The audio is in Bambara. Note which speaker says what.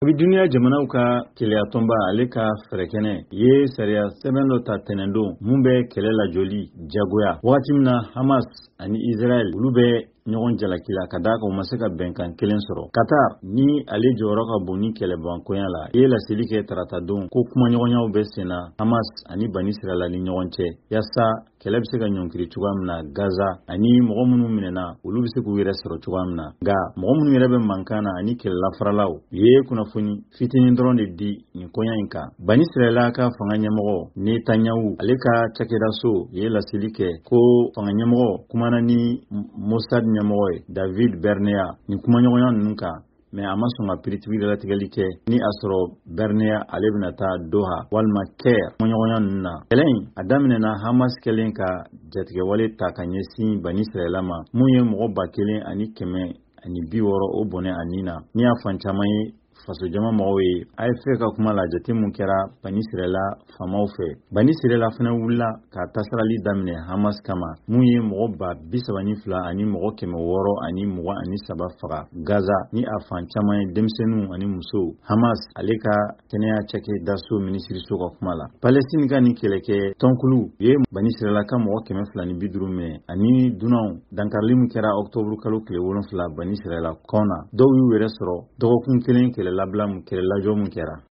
Speaker 1: Abi duniya jamanaw ka keleya tɔnba ale ka fɛrɛkɛnɛ ye sariya sɛbɛn dɔ ta tɛnɛndon mun bɛ kɛlɛ lajɔli jagoya wagati min na Hamas ani Israel olu bɛ ɲɔgɔn jalakila ka daa kan u ma se ka bɛnkan kelen sɔrɔ. Qatar ni ale jɔyɔrɔ ka bon ni kɛlɛbankoya la ye laseli kɛ tarata don ko kumaɲɔgɔnyaw bɛ senna Hamas ani Bani Israel ni ɲɔgɔn cɛ yasa kɛlɛ bɛ se ka ɲɔnkiri cogoya min na Gaza ani mɔgɔ minnu minɛna olu bɛ se k'u yɛrɛ sɔrɔ cogoya min na. Nka mɔgɔ minnu yɛrɛ bɛ mankan na ani kɛlɛlafaralaw ye kunnafoni fitinin dɔrɔn de di nin koɲa in kan. Bani Israel ka fanga ɲɛmɔgɔ Netanyahu ale ka cakɛda so ye laseli kɛ ko fanga ɲɛmɔgɔ kumana ni Mossad ɲɛmɔgɔ ye David Berneya nin kumaɲɔgɔnya ninnu kan. Mais a ma sɔn ka piritigiri latigɛli kɛ ni a sɔrɔ Berneya ale bɛna taa Doha walima Caire kumaɲɔgɔnya ninnu na. Kɛlɛ in a daminɛna Hamas kɛlen ka jatigɛwale ta ka ɲɛsin Bani Israel ma mun ye mɔgɔ 1,160 o bɔnɛ a nin na. Ni y'a fan caman ye faso jama mɔgɔw ye AFP ka kuma la jate mun kɛra Bani Israel famaw fɛ. Bani Israel fana wulila ka tasarali daminɛ Hamas kama mun ye mɔgɔ 32 ani mɔgɔ 623 faga Gaza ni a fan caman ye denmisɛnninw ani musow. Hamas ale ka kɛnɛya cakɛda so minisiriso ka kuma la. Palestine ka nin kɛlɛkɛ tɔnkulu ye Bani Israel ka mɔgɔ 250 minɛ ani dunanw dankarili mun kɛra octobre kalo tile 7 Bani Israel kɔn na. Dɔw y'u yɛrɛ sɔrɔ dɔgɔkun kelen kɛlɛ labila mun kɛra lajɔ mun kɛra.